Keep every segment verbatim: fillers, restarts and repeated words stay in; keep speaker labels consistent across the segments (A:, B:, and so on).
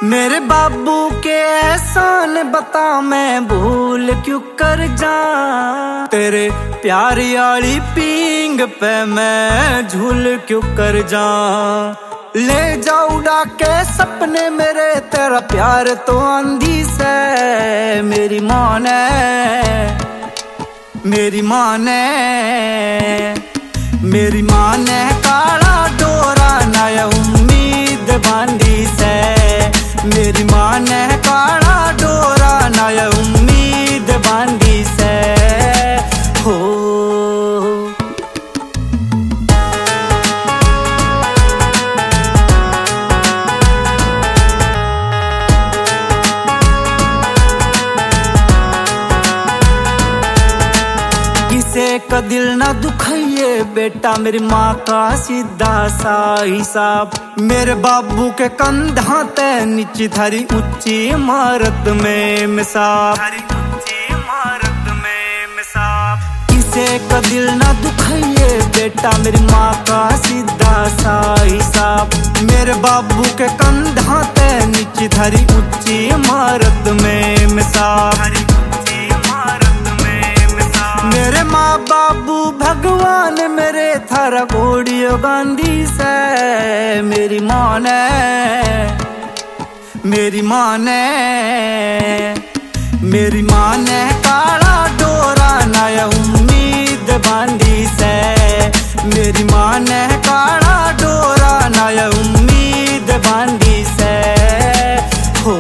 A: मेरे बाबू के एहसान बता मैं भूल क्यों कर जा। तेरे प्यार याली पींग पे मैं झूल क्यों कर जा। ले जा उड़ा के सपने मेरे, तेरा प्यार तो आंधी से। मेरी माँ ने मेरी माँ ने मेरी माँ ने काला डोरा नया उम्मीद बांधी से। मेरी माँ ने काला डोरा नया उम्मीद बांधी से। हो किसे का दिल ना दुखाइए बेटा, मेरी माँ का सीधा सा हिसाब। मेरे बाबू के कंधा ते नीचे थारी ऊंची इमारत में मिसाब। किसे का दिल ना दुखाइए बेटा, मेरी माँ का सीधा सा हिसाब। मेरे बाबू के कंधा ते नीचे थारी ऊंची इमारत में मिसाब। मेरे माँ बाबू भगवान मेरे थारा घोड़ियों गांधी से। मेरी माँ ने मेरी माँ ने मेरी माँ ने काला डोरा नया उम्मीद बांधी से। मेरी माँ ने काला डोरा नया उम्मीद बांधी से। हो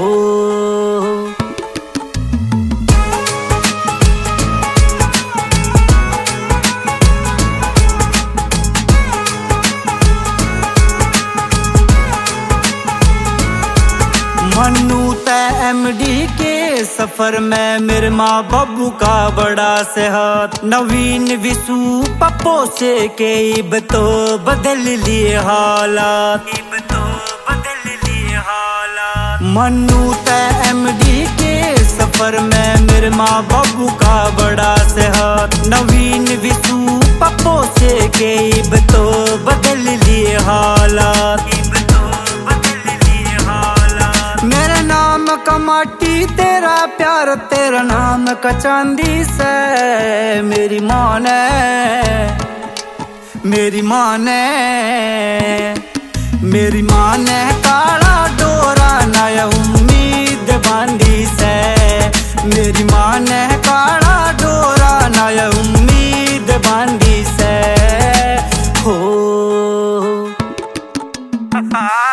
A: मन्नू ते एमडी के सफर में मेरे माँ बाबू का बड़ा से हाथ। नवीन विशु पप्पो से के इब तो बदल लिए हालात। इब तो बदल लिए हालात। मन्नू ते एमडी के सफर में मेरे माँ बाबू का बड़ा से हाथ। नवीन विशु पप्पो से के इब तो बदल लिए हालात। मेरे नाम का माटी तेरा प्यार, तेरा नाम का चांदी से। मेरी माँ ने मेरी माँ ने मेरी माँ ने काला डोरा नया उम्मीद बांधी से। मेरी माँ ने काला डोरा नया उम्मीद बांधी से। हो